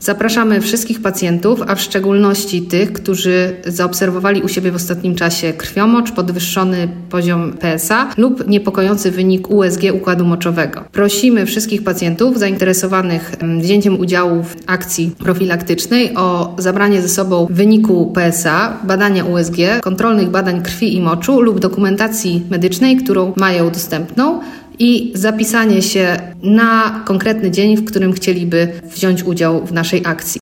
Zapraszamy wszystkich pacjentów, a w szczególności tych, którzy zaobserwowali u siebie w ostatnim czasie krwiomocz, podwyższony poziom PSA lub niepokojący wynik USG układu moczowego. Prosimy wszystkich pacjentów zainteresowanych wzięciem udziału w akcji profilaktycznej o zabranie ze sobą wyniku PSA, badania USG, kontrolnych badań krwi i moczu lub dokumentacji medycznej, którą mają dostępną i zapisanie się na konkretny dzień, w którym chcieliby wziąć udział w naszej akcji.